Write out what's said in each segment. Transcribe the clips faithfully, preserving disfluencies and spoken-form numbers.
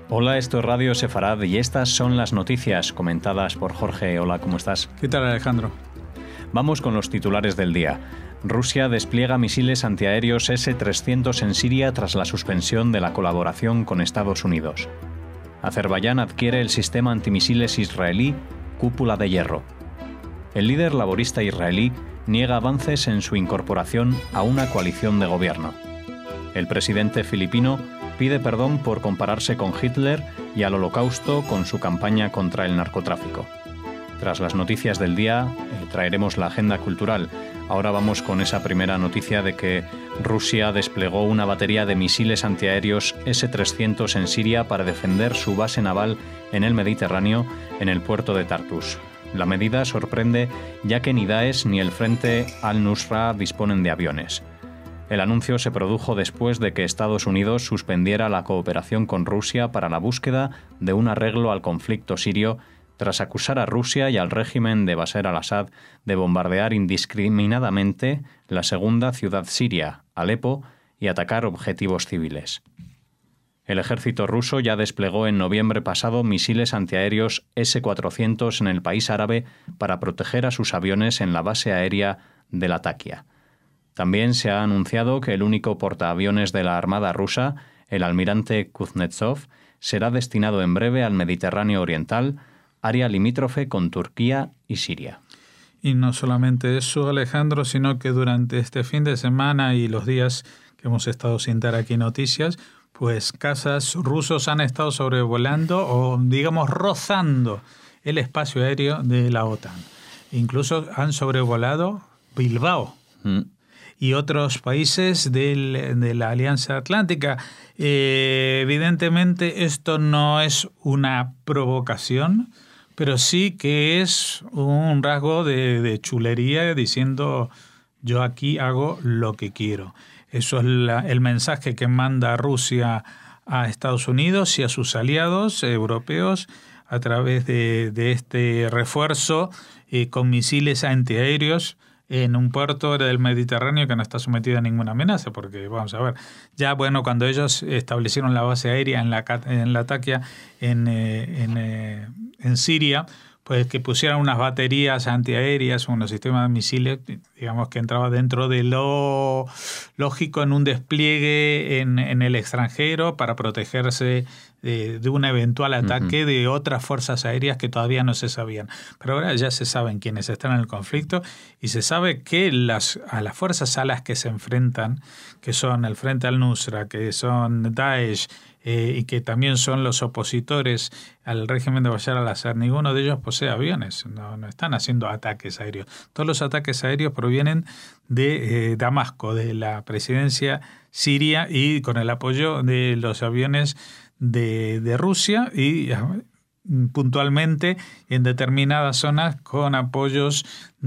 Hola, esto es Radio Sefarad y estas son las noticias comentadas por Jorge. Hola, ¿cómo estás? ¿Qué tal, Alejandro? Vamos con los titulares del día. Rusia despliega misiles antiaéreos ese trescientos en Siria tras la suspensión de la colaboración con Estados Unidos. Azerbaiyán adquiere el sistema antimisiles israelí Cúpula de Hierro. El líder laborista israelí niega avances en su incorporación a una coalición de gobierno. El presidente filipino pide perdón por compararse con Hitler y al Holocausto con su campaña contra el narcotráfico. Tras las noticias del día, eh, traeremos la agenda cultural. Ahora vamos con esa primera noticia de que Rusia desplegó una batería de misiles antiaéreos ese trescientos en Siria para defender su base naval en el Mediterráneo, en el puerto de Tartus. La medida sorprende ya que ni Daesh ni el Frente al-Nusra disponen de aviones. El anuncio se produjo después de que Estados Unidos suspendiera la cooperación con Rusia para la búsqueda de un arreglo al conflicto sirio, tras acusar a Rusia y al régimen de Bashar al-Assad de bombardear indiscriminadamente la segunda ciudad siria, Alepo, y atacar objetivos civiles. El ejército ruso ya desplegó en noviembre pasado misiles antiaéreos ese cuatrocientos en el país árabe para proteger a sus aviones en la base aérea de Latakia. También se ha anunciado que el único portaaviones de la Armada rusa, el almirante Kuznetsov, será destinado en breve al Mediterráneo Oriental, área limítrofe con Turquía y Siria. Y no solamente eso, Alejandro, sino que durante este fin de semana y los días que hemos estado sin dar aquí noticias, pues cazas rusos han estado sobrevolando o, digamos, rozando el espacio aéreo de la OTAN. Incluso han sobrevolado Bilbao. Mm. Y otros países del, de la Alianza Atlántica. Eh, evidentemente esto no es una provocación, pero sí que es un rasgo de, de chulería diciendo yo aquí hago lo que quiero. Eso es la, el mensaje que manda Rusia a Estados Unidos y a sus aliados europeos a través de, de este refuerzo eh, con misiles antiaéreos en un puerto del Mediterráneo que no está sometido a ninguna amenaza, porque vamos a ver, ya bueno, cuando ellos establecieron la base aérea en la en Latakia, en, eh, en, eh, en Siria, pues que pusieran unas baterías antiaéreas, unos sistemas de misiles, digamos que entraba dentro de lo lógico en un despliegue en, en el extranjero para protegerse de, de un eventual ataque uh-huh. de otras fuerzas aéreas que todavía no se sabían. Pero ahora ya se saben quiénes están en el conflicto y se sabe que las, a las fuerzas a las que se enfrentan, que son el Frente al-Nusra, que son Daesh, Eh, y que también son los opositores al régimen de Bashar al-Assad, ninguno de ellos posee aviones, no, no están haciendo ataques aéreos. Todos los ataques aéreos provienen de eh, Damasco, de la presidencia siria y con el apoyo de los aviones de, de Rusia y puntualmente en determinadas zonas con apoyos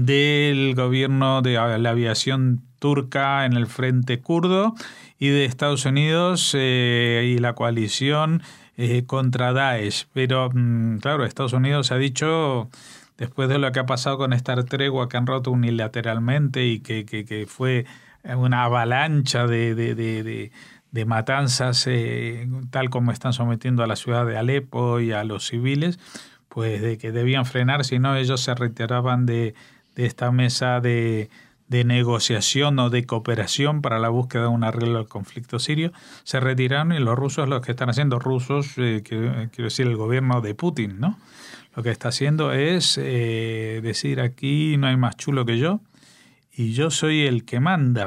del gobierno de la aviación turca en el frente kurdo y de Estados Unidos eh, y la coalición eh, contra Daesh. Pero, mmm, claro, Estados Unidos ha dicho, después de lo que ha pasado con esta tregua que han roto unilateralmente y que, que, que fue una avalancha de, de, de, de, de matanzas, eh, tal como están sometiendo a la ciudad de Alepo y a los civiles, pues de que debían frenar, si no ellos se retiraban de, de esta mesa de de negociación o de cooperación para la búsqueda de un arreglo al conflicto sirio, se retiraron y los rusos, los que están haciendo rusos, eh, que, quiero decir el gobierno de Putin, ¿no? Lo que está haciendo es eh, decir aquí no hay más chulo que yo y yo soy el que manda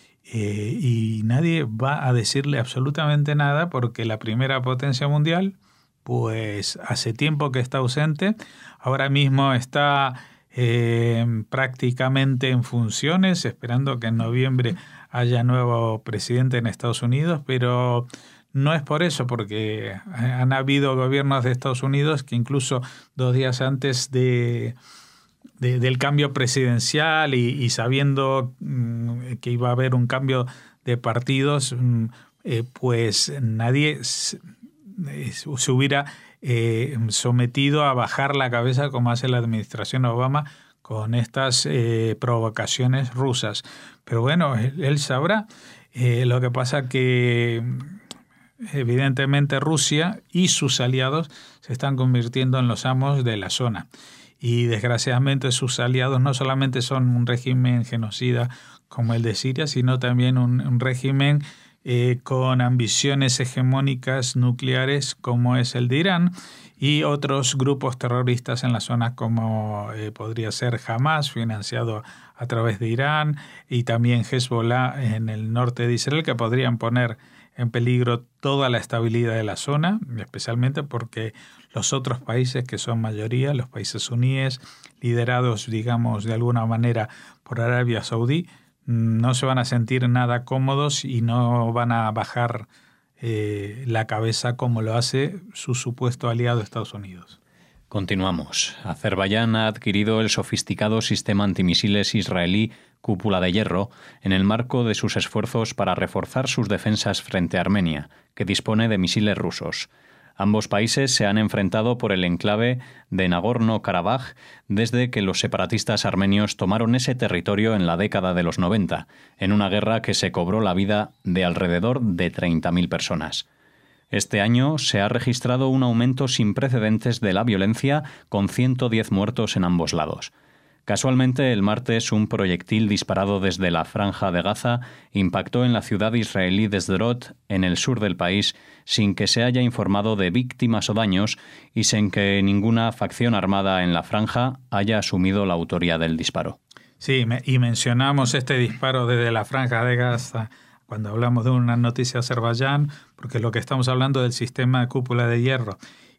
eh, y nadie va a decirle absolutamente nada porque la primera potencia mundial pues hace tiempo que está ausente, ahora mismo está Eh, prácticamente en funciones, esperando que en noviembre haya nuevo presidente en Estados Unidos, pero no es por eso, porque han habido gobiernos de Estados Unidos que incluso dos días antes de, de, del cambio presidencial y, y sabiendo mm, que iba a haber un cambio de partidos, mm, eh, pues nadie se, se hubiera Eh, sometido a bajar la cabeza como hace la administración Obama con estas eh, provocaciones rusas. Pero bueno, él, él sabrá. Eh, lo que pasa que evidentemente Rusia y sus aliados se están convirtiendo en los amos de la zona. Y desgraciadamente sus aliados no solamente son un régimen genocida como el de Siria, sino también un, un régimen eh, con ambiciones hegemónicas nucleares como es el de Irán, y otros grupos terroristas en la zona como eh, podría ser Hamas, financiado a través de Irán, y también Hezbollah en el norte de Israel, que podrían poner en peligro toda la estabilidad de la zona, especialmente porque los otros países que son mayoría, los países suníes, liderados, digamos, de alguna manera por Arabia Saudí, no se van a sentir nada cómodos y no van a bajar eh, la cabeza como lo hace su supuesto aliado Estados Unidos. Continuamos. Azerbaiyán ha adquirido el sofisticado sistema antimisiles israelí Cúpula de Hierro en el marco de sus esfuerzos para reforzar sus defensas frente a Armenia, que dispone de misiles rusos. Ambos países se han enfrentado por el enclave de Nagorno-Karabaj desde que los separatistas armenios tomaron ese territorio en la década de los noventa, en una guerra que se cobró la vida de alrededor de treinta mil personas. Este año se ha registrado un aumento sin precedentes de la violencia, con ciento diez muertos en ambos lados. Casualmente, el martes, un proyectil disparado desde la Franja de Gaza impactó en la ciudad israelí de Sderot, en el sur del país, sin que se haya informado de víctimas o daños y sin que ninguna facción armada en la franja haya asumido la autoría del disparo. Sí, y mencionamos este disparo desde la Franja de Gaza cuando hablamos de una noticia de Azerbaiyán, porque lo que estamos hablando del sistema de Cúpula de Hierro.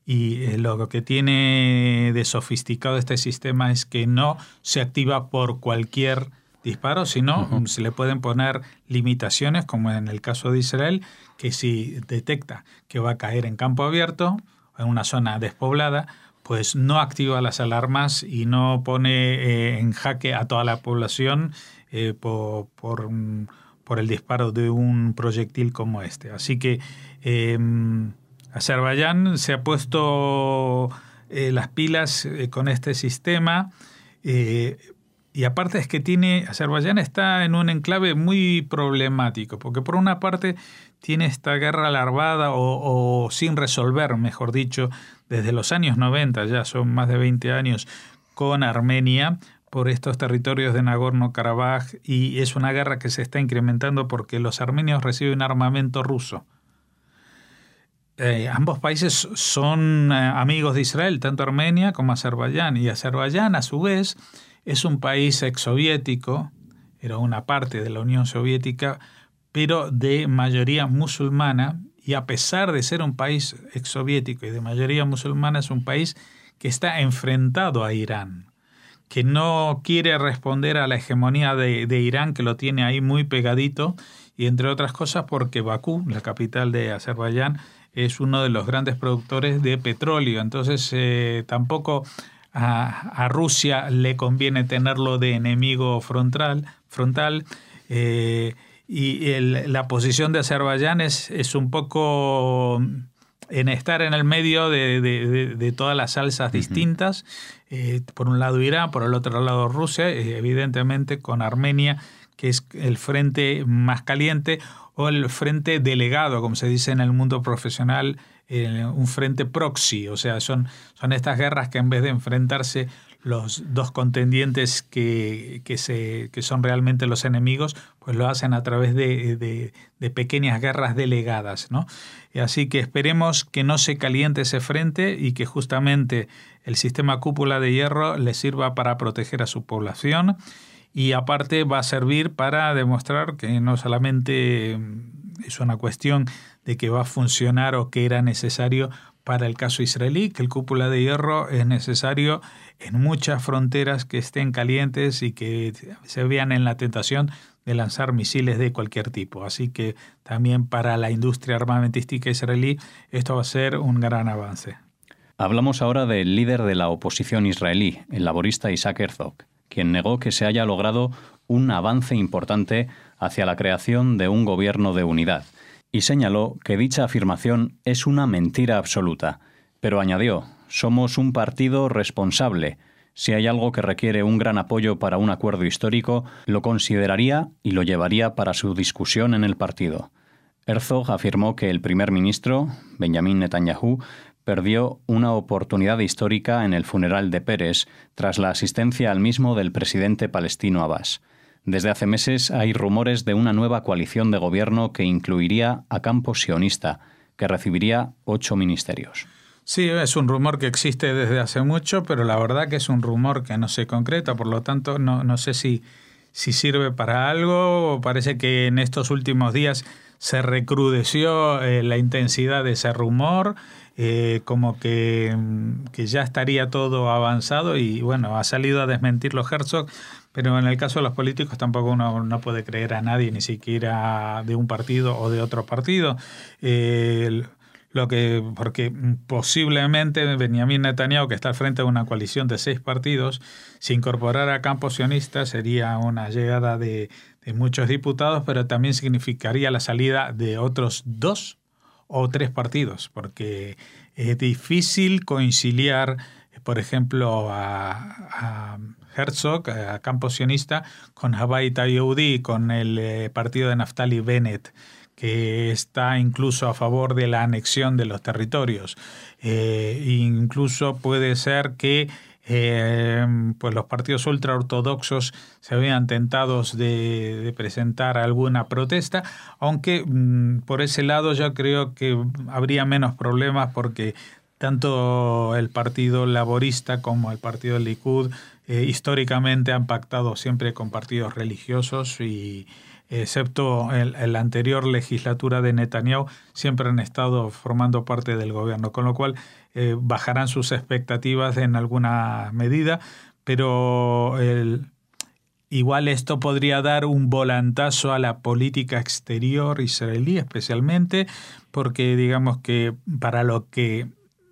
Y lo que tiene de sofisticado este sistema es que no se activa por cualquier disparo, sino uh-huh. se le pueden poner limitaciones, como en el caso de Israel, que si detecta que va a caer en campo abierto, en una zona despoblada, pues no activa las alarmas y no pone eh, en jaque a toda la población eh, por, por, por el disparo de un proyectil como este. Así que Eh, Azerbaiyán se ha puesto eh, las pilas eh, con este sistema eh, y aparte es que tiene Azerbaiyán está en un enclave muy problemático, porque por una parte tiene esta guerra larvada o, o sin resolver, mejor dicho, desde los años noventa, ya son más de veinte años, con Armenia por estos territorios de Nagorno-Karabaj, y es una guerra que se está incrementando porque los armenios reciben armamento ruso. Eh, ambos países son eh, amigos de Israel, tanto Armenia como Azerbaiyán, y Azerbaiyán a su vez es un país exsoviético, era una parte de la Unión Soviética, pero de mayoría musulmana, y a pesar de ser un país exsoviético y de mayoría musulmana, es un país que está enfrentado a Irán, que no quiere responder a la hegemonía de, de Irán, que lo tiene ahí muy pegadito, y entre otras cosas porque Bakú, la capital de Azerbaiyán, es uno de los grandes productores de petróleo. Entonces eh, tampoco a, a Rusia le conviene tenerlo de enemigo frontal, frontal eh, y el, la posición de Azerbaiyán es, es un poco en estar en el medio de, de, de, de todas las salsas uh-huh. distintas. Eh, por un lado Irán, por el otro lado Rusia, eh, evidentemente con Armenia, que es el frente más caliente, o el frente delegado, como se dice en el mundo profesional, eh, un frente proxy. O sea, son, son estas guerras que en vez de enfrentarse los dos contendientes que, que, se, que son realmente los enemigos, pues lo hacen a través de, de, de pequeñas guerras delegadas, ¿no? Y así que esperemos que no se caliente ese frente y que justamente el sistema Cúpula de Hierro le sirva para proteger a su población. Y aparte va a servir para demostrar que no solamente es una cuestión de que va a funcionar o que era necesario para el caso israelí, que el Cúpula de Hierro es necesario en muchas fronteras que estén calientes y que se vean en la tentación de lanzar misiles de cualquier tipo. Así que también para la industria armamentística israelí esto va a ser un gran avance. Hablamos ahora del líder de la oposición israelí, el laborista Isaac Herzog, quien negó que se haya logrado un avance importante hacia la creación de un gobierno de unidad, y señaló que dicha afirmación es una mentira absoluta. Pero añadió, somos un partido responsable. Si hay algo que requiere un gran apoyo para un acuerdo histórico, lo consideraría y lo llevaría para su discusión en el partido. Herzog afirmó que el primer ministro, Benjamin Netanyahu, perdió una oportunidad histórica en el funeral de Peres tras la asistencia al mismo del presidente palestino Abbas. Desde hace meses hay rumores de una nueva coalición de gobierno que incluiría a campo sionista, que recibiría ocho ministerios. Sí, es un rumor que existe desde hace mucho, pero la verdad que es un rumor que no se concreta, por lo tanto no, no sé si, si sirve para algo. Parece que en estos últimos días se recrudeció eh, la intensidad de ese rumor, eh, como que, que ya estaría todo avanzado y bueno, ha salido a desmentirlo Herzog, pero en el caso de los políticos tampoco uno no puede creer a nadie, ni siquiera de un partido o de otro partido. Eh, Lo que, porque posiblemente Benjamin Netanyahu, que está al frente de una coalición de seis partidos, si incorporara a campo sionista sería una llegada de, de muchos diputados, pero también significaría la salida de otros dos o tres partidos, porque es difícil conciliar, por ejemplo, a, a Herzog, a campo sionista, con Habayit Yehudi, con el eh, partido de Naftali Bennett, que está incluso a favor de la anexión de los territorios. Eh, incluso puede ser que eh, pues los partidos ultraortodoxos se vean tentados de, de presentar alguna protesta, aunque mm, por ese lado yo creo que habría menos problemas porque tanto el Partido Laborista como el Partido Likud eh, históricamente han pactado siempre con partidos religiosos y excepto en, en la anterior legislatura de Netanyahu, siempre han estado formando parte del gobierno, con lo cual eh, bajarán sus expectativas en alguna medida, pero el, igual esto podría dar un volantazo a la política exterior israelí, especialmente porque digamos que para lo que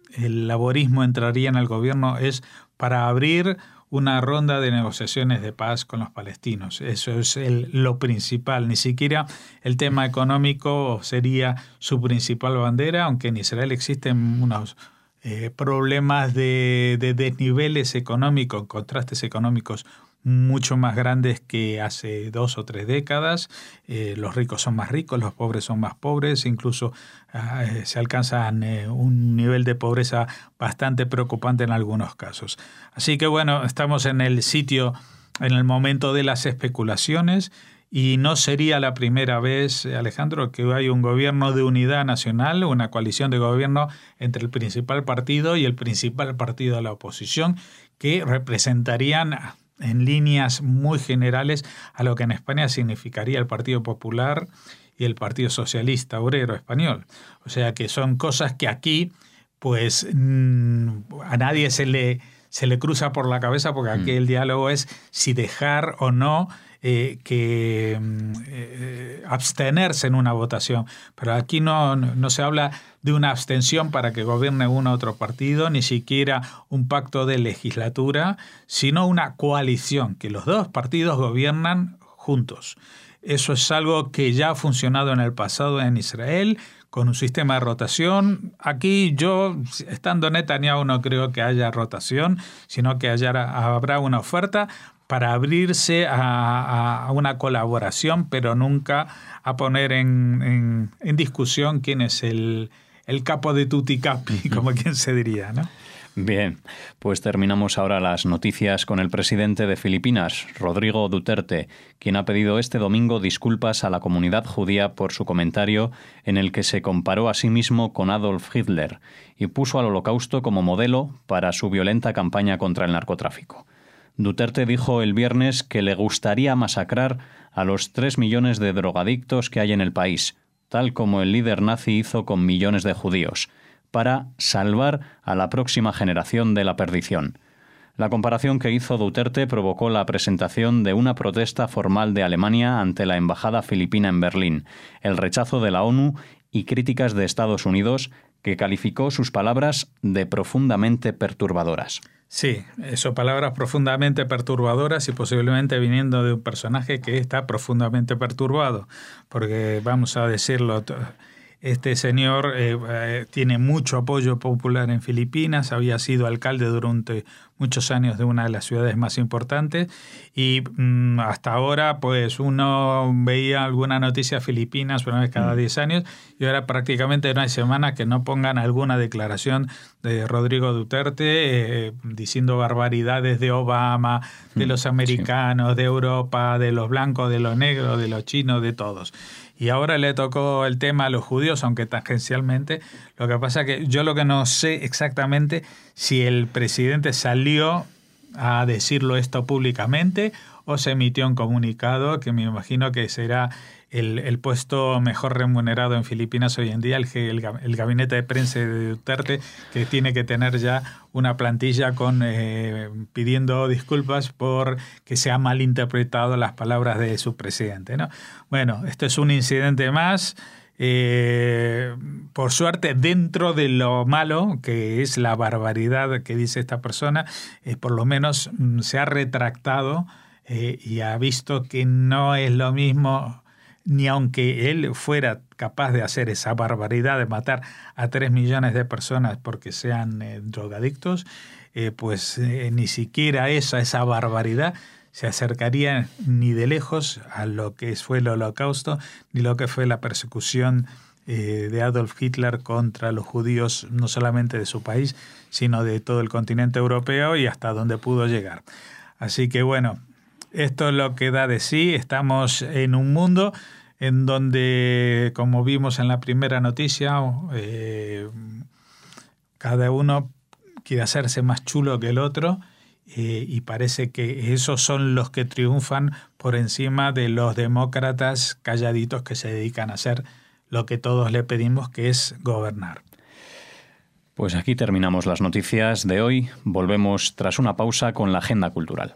el laborismo entraría en el gobierno es para abrir una ronda de negociaciones de paz con los palestinos. Eso es el, lo principal. Ni siquiera el tema económico sería su principal bandera, aunque en Israel existen unos eh, problemas de, de desniveles económicos, contrastes económicos mucho más grandes que hace dos o tres décadas. Eh, los ricos son más ricos, los pobres son más pobres, incluso eh, se alcanzan eh, un nivel de pobreza bastante preocupante en algunos casos. Así que bueno, estamos en el sitio, en el momento de las especulaciones y no sería la primera vez, Alejandro, que hay un gobierno de unidad nacional, una coalición de gobierno entre el principal partido y el principal partido de la oposición que representarían en líneas muy generales a lo que en España significaría el Partido Popular y el Partido Socialista Obrero Español. O sea que son cosas que aquí pues a nadie se le, se le cruza por la cabeza porque aquí mm. el diálogo es si dejar o no eh, que eh, abstenerse en una votación. Pero aquí no, no se habla de una abstención para que gobierne uno u otro partido, ni siquiera un pacto de legislatura, sino una coalición, que los dos partidos gobiernan juntos. Eso es algo que ya ha funcionado en el pasado en Israel, con un sistema de rotación. Aquí yo, estando Netanyahu, no creo que haya rotación, sino que haya, habrá una oferta para abrirse a, a una colaboración, pero nunca a poner en, en, en discusión quién es el, el capo de tutti capi, como quien se diría, ¿no? Bien, pues terminamos ahora las noticias con el presidente de Filipinas, Rodrigo Duterte, quien ha pedido este domingo disculpas a la comunidad judía por su comentario en el que se comparó a sí mismo con Adolf Hitler y puso al Holocausto como modelo para su violenta campaña contra el narcotráfico. Duterte dijo el viernes que le gustaría masacrar a los tres millones de drogadictos que hay en el país, tal como el líder nazi hizo con millones de judíos, para salvar a la próxima generación de la perdición. La comparación que hizo Duterte provocó la presentación de una protesta formal de Alemania ante la embajada filipina en Berlín, el rechazo de la ONU y críticas de Estados Unidos, que calificó sus palabras de profundamente perturbadoras. Sí, son palabras profundamente perturbadoras y posiblemente viniendo de un personaje que está profundamente perturbado, porque vamos a decirlo, Este señor eh, eh, tiene mucho apoyo popular en Filipinas, había sido alcalde durante muchos años de una de las ciudades más importantes y mmm, hasta ahora pues uno veía alguna noticia Filipinas una vez cada diez años y ahora prácticamente no hay semana que no pongan alguna declaración de Rodrigo Duterte eh, diciendo barbaridades de Obama, de los americanos, sí. de Europa, de los blancos, de los negros, de los chinos, de todos. Y ahora le tocó el tema a los judíos, aunque tangencialmente. Lo que pasa es que yo lo que no sé exactamente si el presidente salió a decirlo esto públicamente o se emitió un comunicado que me imagino que será el, el puesto mejor remunerado en Filipinas hoy en día, el, el, el gabinete de prensa de Duterte, que tiene que tener ya una plantilla con eh, pidiendo disculpas por que se han malinterpretado las palabras de su presidente, ¿no? Bueno, esto es un incidente más. Eh, por suerte, dentro de lo malo, que es la barbaridad que dice esta persona, eh, por lo menos mm, se ha retractado eh, y ha visto que no es lo mismo, ni aunque él fuera capaz de hacer esa barbaridad de matar a tres millones de personas porque sean eh, drogadictos, eh, pues eh, ni siquiera esa, esa barbaridad se acercaría ni de lejos a lo que fue el Holocausto, ni lo que fue la persecución eh, de Adolf Hitler contra los judíos, no solamente de su país, sino de todo el continente europeo y hasta donde pudo llegar. Así que bueno, esto es lo que da de sí. Estamos en un mundo en donde, como vimos en la primera noticia, eh, cada uno quiere hacerse más chulo que el otro. Eh, y parece que esos son los que triunfan por encima de los demócratas calladitos que se dedican a hacer lo que todos le pedimos, que es gobernar. Pues aquí terminamos las noticias de hoy. Volvemos tras una pausa con la agenda cultural.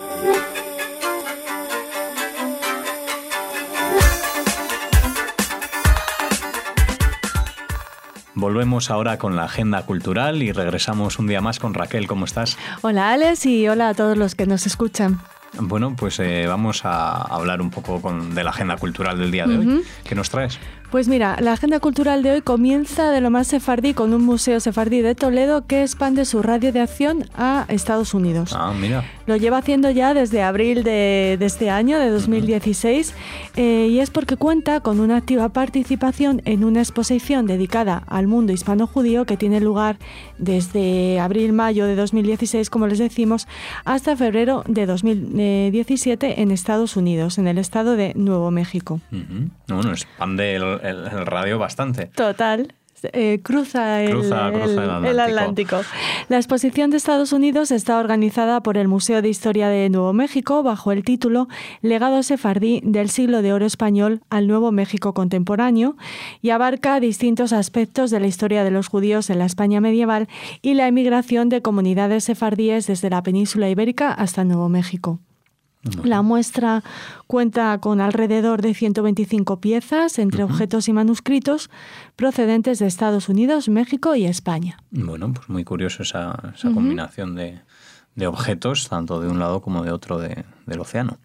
Volvemos ahora con la agenda cultural y regresamos un día más con Raquel. ¿Cómo estás? Hola, Alex, y hola a todos los que nos escuchan. Bueno, pues eh, vamos a hablar un poco con, de la agenda cultural del día de uh-huh. hoy. ¿Qué nos traes? Pues mira, la agenda cultural de hoy comienza de lo más sefardí con un museo sefardí de Toledo que expande su radio de acción a Estados Unidos. Ah, mira. Lo lleva haciendo ya desde abril de, de este año, de dos mil dieciséis, uh-huh. eh, y es porque cuenta con una activa participación en una exposición dedicada al mundo hispano-judío que tiene lugar desde abril-mayo de dos mil dieciséis, como les decimos, hasta febrero de dos mil diecisiete en Estados Unidos, en el estado de Nuevo México. Uh-huh. Bueno, expande el, el, el radio bastante. Total. Eh, cruza, el, cruza, cruza el, el, Atlántico. el Atlántico. La exposición de Estados Unidos está organizada por el Museo de Historia de Nuevo México bajo el título Legado sefardí del siglo de oro español al Nuevo México contemporáneo y abarca distintos aspectos de la historia de los judíos en la España medieval y la emigración de comunidades sefardíes desde la península ibérica hasta Nuevo México. La muestra cuenta con alrededor de ciento veinticinco piezas entre uh-huh. objetos y manuscritos procedentes de Estados Unidos, México y España. Bueno, pues muy curioso esa, esa uh-huh. combinación de, de objetos, tanto de un lado como de otro de, del océano.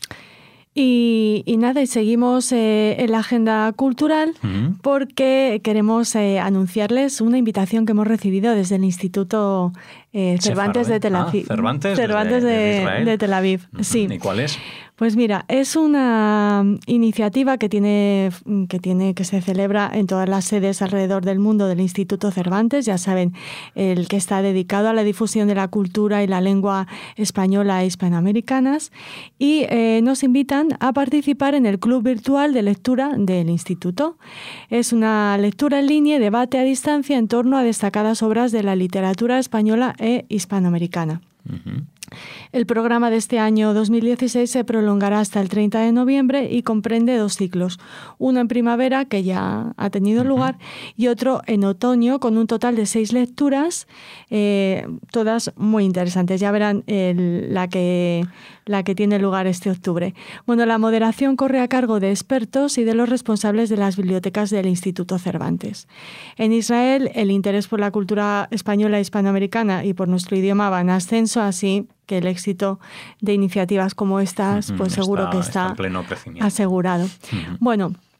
Y, y nada, y seguimos eh, en la agenda cultural uh-huh. porque queremos eh, anunciarles una invitación que hemos recibido desde el Instituto eh, Cervantes de Tel Aviv. Ah, Cervantes, Cervantes de, de, de, Israel. de Tel Aviv, uh-huh. sí. ¿Y cuál es? Pues mira, es una iniciativa que tiene, que tiene que se celebra en todas las sedes alrededor del mundo del Instituto Cervantes, ya saben, el que está dedicado a la difusión de la cultura y la lengua española e hispanoamericanas, y eh, nos invitan a participar en el Club Virtual de Lectura del Instituto. Es una lectura en línea y debate a distancia en torno a destacadas obras de la literatura española e hispanoamericana. Uh-huh. El programa de este año dos mil dieciséis se prolongará hasta el treinta de noviembre y comprende dos ciclos, uno en primavera, que ya ha tenido uh-huh. lugar, y otro en otoño, con un total de seis lecturas, eh, todas muy interesantes. Ya verán el, la, que, la que tiene lugar este octubre. Bueno, la moderación corre a cargo de expertos y de los responsables de las bibliotecas del Instituto Cervantes. En Israel, el interés por la cultura española e hispanoamericana y por nuestro idioma va en ascenso, así que el éxito de iniciativas como estas, pues seguro está, que está, está en pleno crecimiento. asegurado. Uh-huh. Bueno,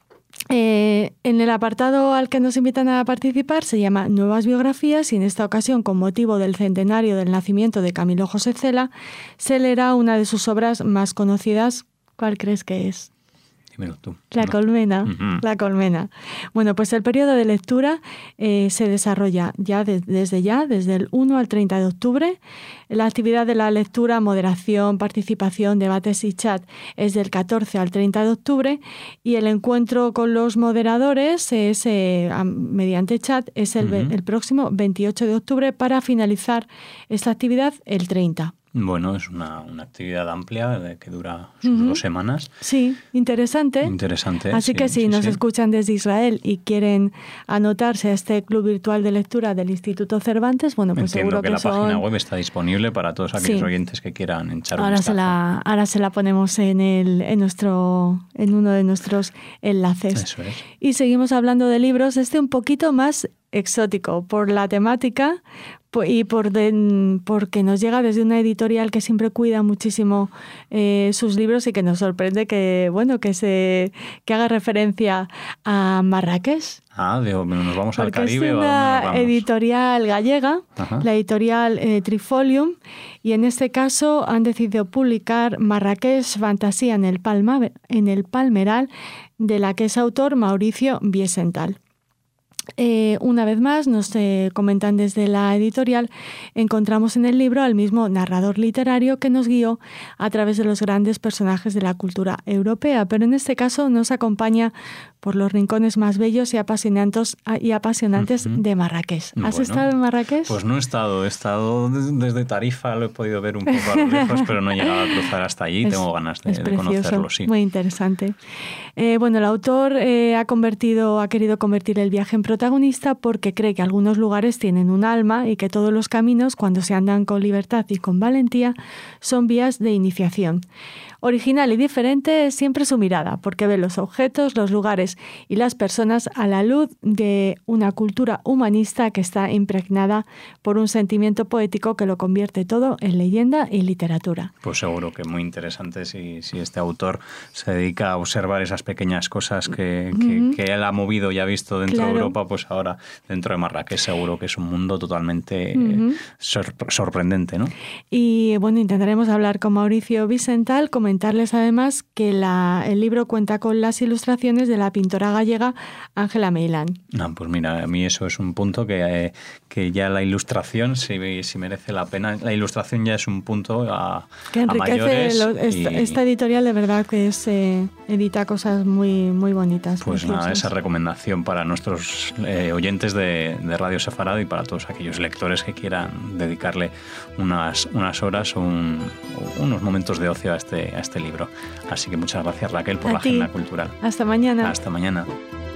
Eh, en el apartado al que nos invitan a participar se llama Nuevas biografías y en esta ocasión, con motivo del centenario del nacimiento de Camilo José Cela, se leerá una de sus obras más conocidas. ¿Cuál crees que es? Dímelo tú. La no. colmena, Uh-huh. la colmena. Bueno, pues el periodo de lectura eh, se desarrolla ya de, desde ya, desde el uno al treinta de octubre. La actividad de la lectura, moderación, participación, debates y chat es del catorce al treinta de octubre y el encuentro con los moderadores es eh, mediante chat es el, uh-huh. el próximo veintiocho de octubre para finalizar esta actividad el treinta. Bueno, es una, una actividad amplia que dura sus uh-huh. dos semanas. Sí, interesante. Interesante. Así sí, que si sí, nos sí. escuchan desde Israel y quieren anotarse a este club virtual de lectura del Instituto Cervantes, bueno, pues Entiendo seguro que, que la son... página web está disponible para todos aquellos sí. oyentes que quieran echar un ahora vistazo. Se la, ahora se la ponemos en, el, en, nuestro, en uno de nuestros enlaces. Eso es. Y seguimos hablando de libros, este un poquito más exótico por la temática y por de, porque nos llega desde una editorial que siempre cuida muchísimo eh, sus libros y que nos sorprende que bueno que se que haga referencia a Marrakech. Ah, de, nos vamos porque al Caribe. Es una ¿o a dónde nos vamos? editorial gallega, Ajá. la editorial eh, Trifolium, y en este caso han decidido publicar Marrakech Fantasía en el, Palma, en el Palmeral, de la que es autor Mauricio Wiesenthal. Eh, una vez más, nos eh, comentan desde la editorial, encontramos en el libro al mismo narrador literario que nos guió a través de los grandes personajes de la cultura europea, pero en este caso nos acompaña por los rincones más bellos y apasionantes, y apasionantes uh-huh. de Marrakech. ¿Has bueno, estado en Marrakech? Pues no he estado, he estado desde Tarifa, lo he podido ver un poco a lo lejos, pero no he llegado a cruzar hasta allí, es, tengo ganas de, de conocerlo, sí. Muy interesante. Eh, bueno, el autor eh, ha convertido, ha querido convertir el viaje en protagonista porque cree que algunos lugares tienen un alma y que todos los caminos, cuando se andan con libertad y con valentía, son vías de iniciación. Original y diferente es siempre su mirada, porque ve los objetos, los lugares y las personas a la luz de una cultura humanista que está impregnada por un sentimiento poético que lo convierte todo en leyenda y literatura. Pues seguro que muy interesante si, si este autor se dedica a observar esas pequeñas cosas que, uh-huh. que, que él ha movido y ha visto dentro claro. de Europa, pues ahora dentro de Marrakech seguro que es un mundo totalmente uh-huh. sor- sorprendente, ¿no? Y bueno, intentaremos hablar con Mauricio Wiesenthal, comentarles además que la, el libro cuenta con las ilustraciones de la pintora gallega Ángela Meilán. Ah, pues mira, a mí eso es un punto que, eh, que ya la ilustración, si, si merece la pena, la ilustración ya es un punto a, que enriquece a mayores. Lo, esta, y, esta editorial de verdad que es, eh, edita cosas muy, muy bonitas. Pues preciosas. Nada, esa recomendación para nuestros eh, oyentes de, de Radio Sefarad y para todos aquellos lectores que quieran dedicarle unas, unas horas o, un, o unos momentos de ocio a este, a este libro. Así que muchas gracias, Raquel, por a la ti. agenda cultural. Hasta mañana. Hasta mañana.